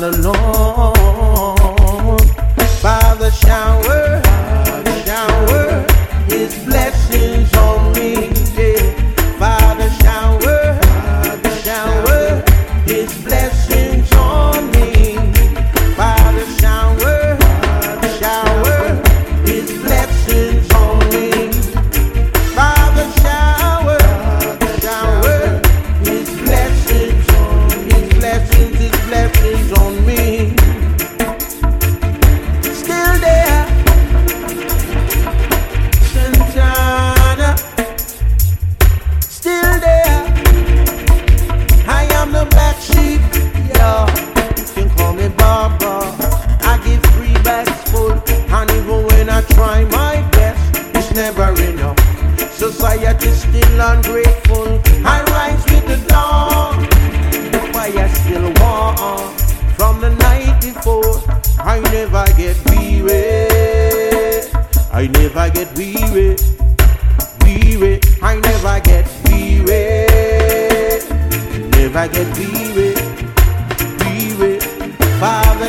not alone. Father, shower His blessings on me. Yeah. Father, shower His blessings on me. Father, shower His blessings on me. Father, shower His blessings on me. Still there, Santana. Still there. I am the black sheep, yeah. You can call me Baba. I give 3 bags full, and even when I try my best, it's never enough. Society still ungrateful. I rise with the dawn. The fire still warm. From the night before, I never get weary. I never get weary. I never get weary. Never get weary.